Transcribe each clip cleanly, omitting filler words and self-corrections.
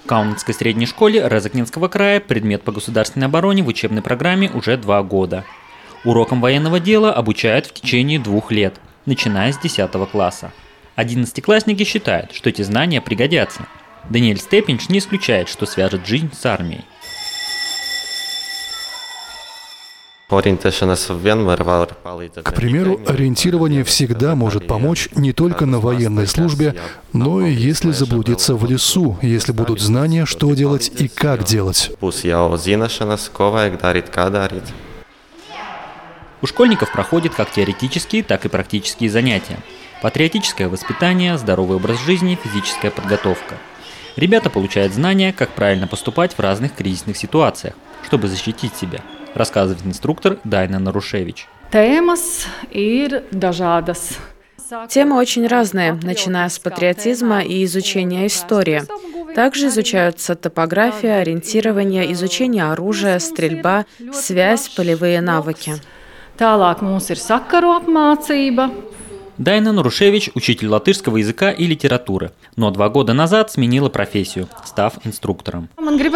Каунасской средней школе Резакненского края предмет по государственной обороне в учебной программе уже 2 года. Урокам военного дела обучают в течение 2 лет, начиная с 10 класса. 11-классники считают, что эти знания пригодятся. Даниэль Степинч не исключает, что свяжет жизнь с армией. К примеру, ориентирование всегда может помочь не только на военной службе, но и если заблудиться в лесу, если будут знания, что делать и как делать. У школьников проходят как теоретические, так и практические занятия. Патриотическое воспитание, здоровый образ жизни, физическая подготовка. Ребята получают знания, как правильно поступать в разных кризисных ситуациях, чтобы защитить себя, рассказывает инструктор Дайна Нарушевич. Темы очень разные, начиная с патриотизма и изучения истории. Также изучаются топография, ориентирование, изучение оружия, стрельба, связь, полевые навыки. Дайна Нарушевич – учитель латышского языка и литературы, но 2 года назад сменила профессию, став инструктором.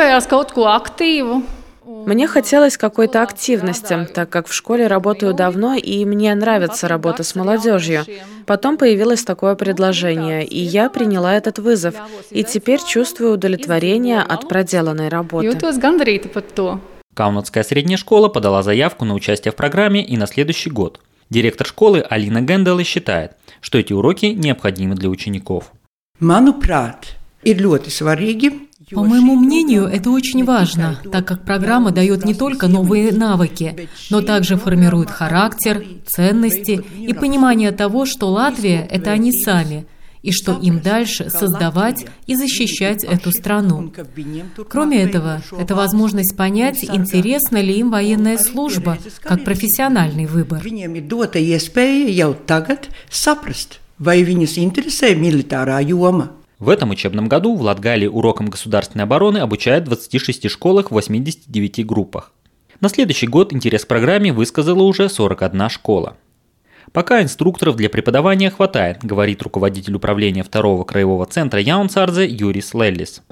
Мне хотелось какой-то активности, так как в школе работаю давно, и мне нравится работа с молодежью. Потом появилось такое предложение, и я приняла этот вызов, и теперь чувствую удовлетворение от проделанной работы. Каунасская средняя школа подала заявку на участие в программе и на следующий год. Директор школы Алина Гендела считает, что эти уроки необходимы для учеников. По моему мнению, это очень важно, так как программа дает не только новые навыки, но также формирует характер, ценности и понимание того, что Латвия – это они сами, и что им дальше создавать и защищать эту страну. Кроме этого, это возможность понять, интересна ли им военная служба, как профессиональный выбор. В этом учебном году в Латгалии урокам государственной обороны обучают в 26 школах в 89 группах. На следующий год интерес к программе высказала уже 41 школа. Пока инструкторов для преподавания хватает, говорит руководитель управления 2-го краевого центра Яунсардзе Юрис Леллис.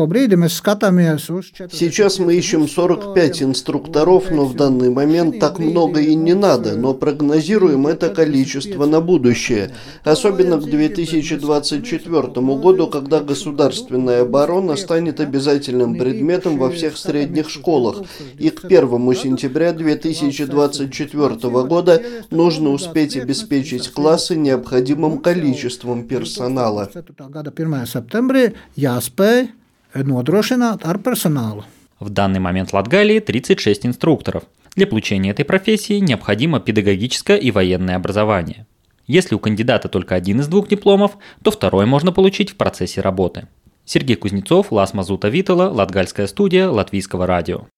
Сейчас мы ищем 45 инструкторов, но в данный момент так много и не надо, но прогнозируем это количество на будущее. Особенно к 2024 году, когда государственная оборона станет обязательным предметом во всех средних школах. И к 1 сентября 2024 года нужно успеть обеспечить классы необходимым количеством персонала. В данный момент в Латгалии 36 инструкторов. Для получения этой профессии необходимо педагогическое и военное образование. Если у кандидата только 1 из 2 дипломов, то 2-й можно получить в процессе работы. Сергей Кузнецов, Лас Мазута Витала, Латгальская студия Латвийского радио.